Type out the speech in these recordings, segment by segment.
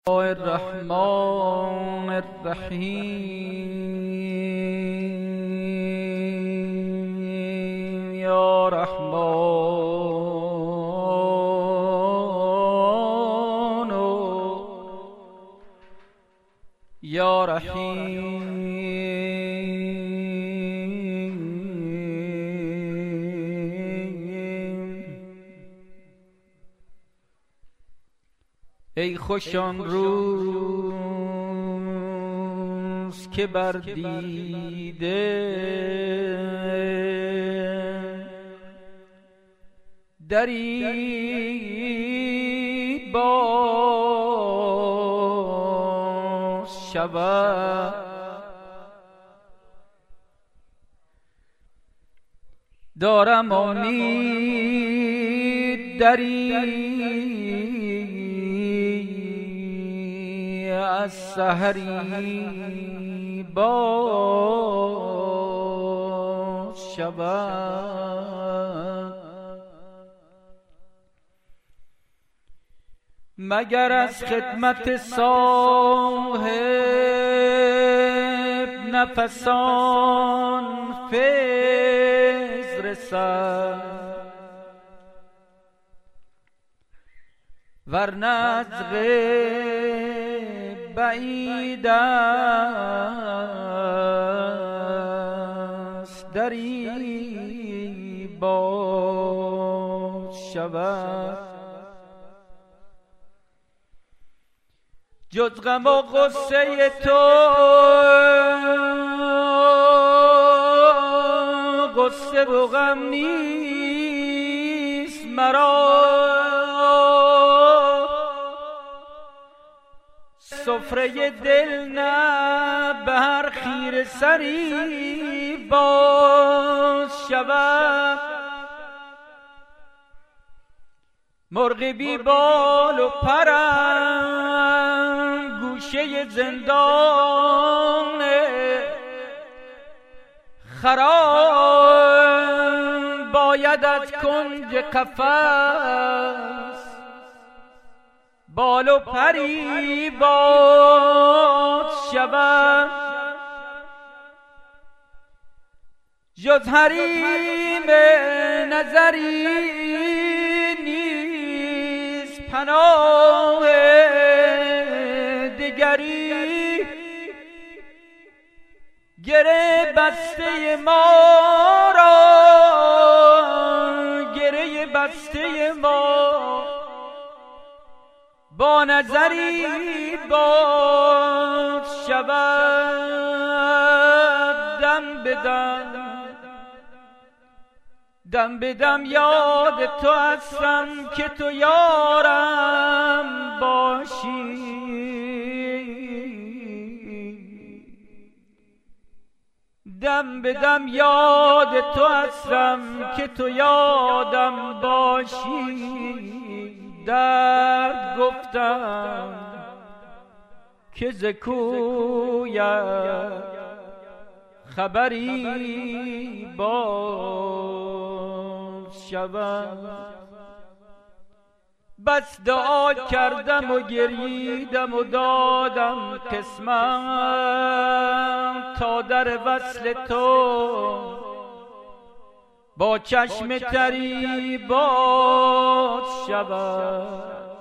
الرحمن الرحیم یا رحمان یا رحیم. ای خوش آن روز که بر دیده دری باز شود، دارم امید دری از سحری باز شود، مگر از خدمت صاحب نفسان فیض رسد، ورنه از غیب بعید است دری باز شود، جز غم و غصه تو غصه و غم نیست مرا، سفره دل نه به هر خیره سری باز شود، مرغ بی بال و پرم گوشه زندان خراب باید از کنج قفس بال و پری باز شود، جز حریم نظری نیست پناه دگری، گره بسته ما را گره بسته ما با نظری باز شود، دم به دم یاد تو هستم که تو یارم باشی، دم به دم یاد تو هستم که تو یادم باشی، درد گفتم که ز کویت خبری باز شود، بس دعا کردم و گریدم و دادم قسمم تا در وصل تو با چشم تری باز شود،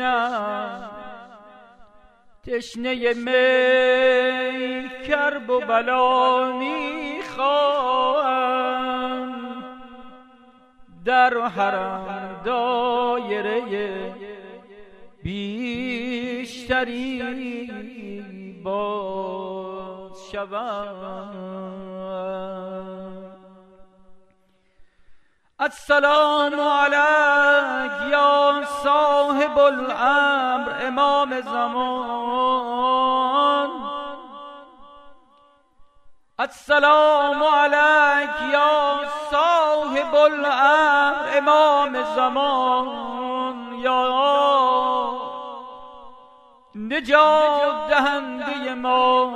تشنه می کرب و بلا میخواهم، در حرم دایره بیشتری باز شود. السلام علیک یا صاحب الامر امام زمان، السلام علیک یا صاحب الامر امام زمان، یا نجات دهنده ما،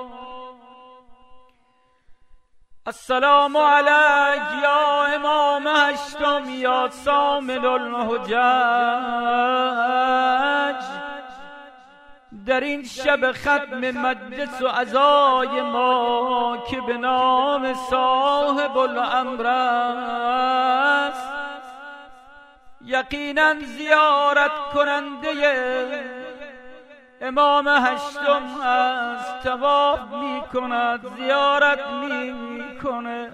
السلام علیک یا امام هشتم یا سامن الحجج، در این شب ختم مجلس و عزای ما که به نام صاحب الامر است، یقینا زیارت کننده امام هشتم است. طواف می کند، زیارت می کند،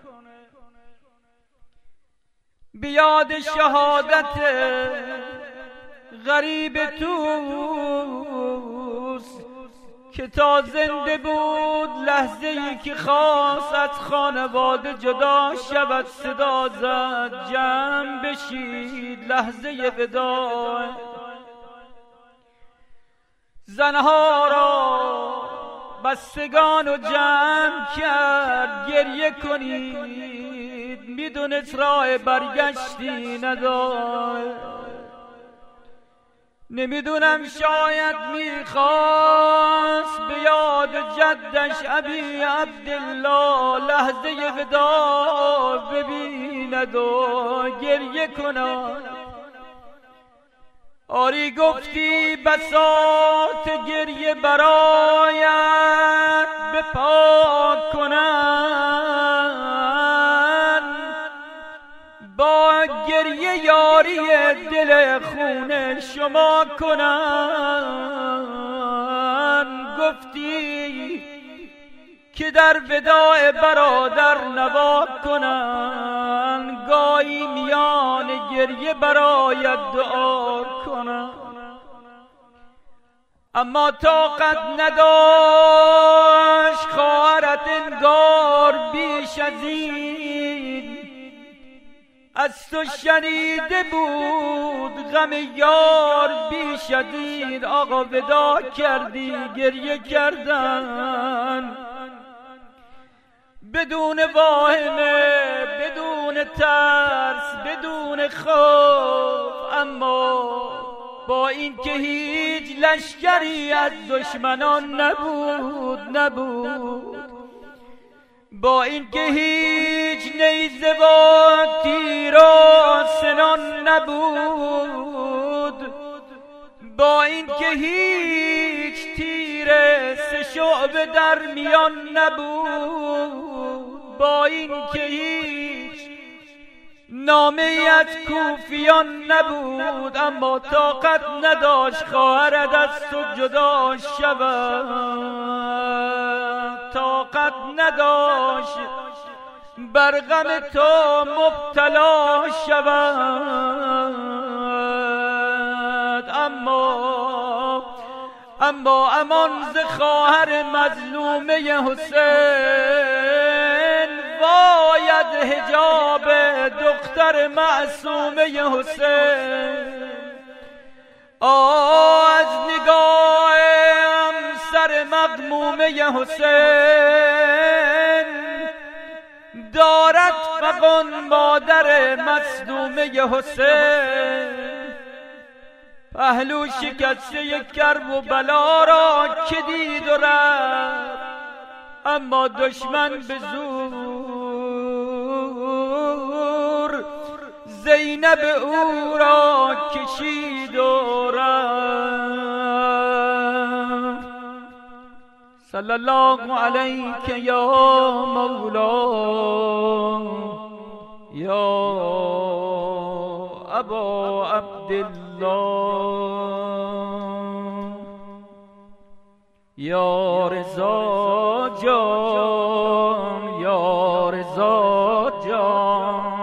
بیاد شهادت غریب توست که تا زنده بود لحظه ای که خواست از خانواده جدا شود صدا زد جمع بشید لحظه وداع. زنها را بستگان و جمع کرد گریه کنید، میدونست راه برگشتی نداشت. نمیدونم شاید میخواست به یاد جدش ابی عبدالله لحظه وداع ببیند و گریه کند. آری گفتی بساط گریه برایت به پاک کنن، با گریه یاری دل خون شما کنن. گفتی که در وداع برادر نوا کنن، گاهی میان گریه برایت دعا کنن. اما طاقت نداشت خواهرت انگار بیش از این، از تو شنیده بود غم یار بیش از این. آقا ودا کردی، گریه کردن بدون واهمه، بدون ترس، بدون خوف، اما با این که هیچ لشکری از دشمنان نبود، با این که هیچ نیزه و تیر و سنان نبود، با این که هیچ تیر سه شعبه در میان نبود، با این که هیچ نامه از کوفیان نبود، اما طاقت نداشت خواهرت از تو جدا شود. طاقت نداشت بر غم تو مبتلا شود. اما امان ز خواهر مظلومه حسین، باید حجاب دختر معصومه حسین. از نگاه همسر مغمومه حسین، دارد فغان مادر مظلومه حسین. پهلو شکسته کرب و بلا را که دید و رفت، اما دشمن به زور زینب او را کشید و رفت. صلی الله علیک یا مولا یا ابا عبدالله، یا رضا جان، یا رضا جان.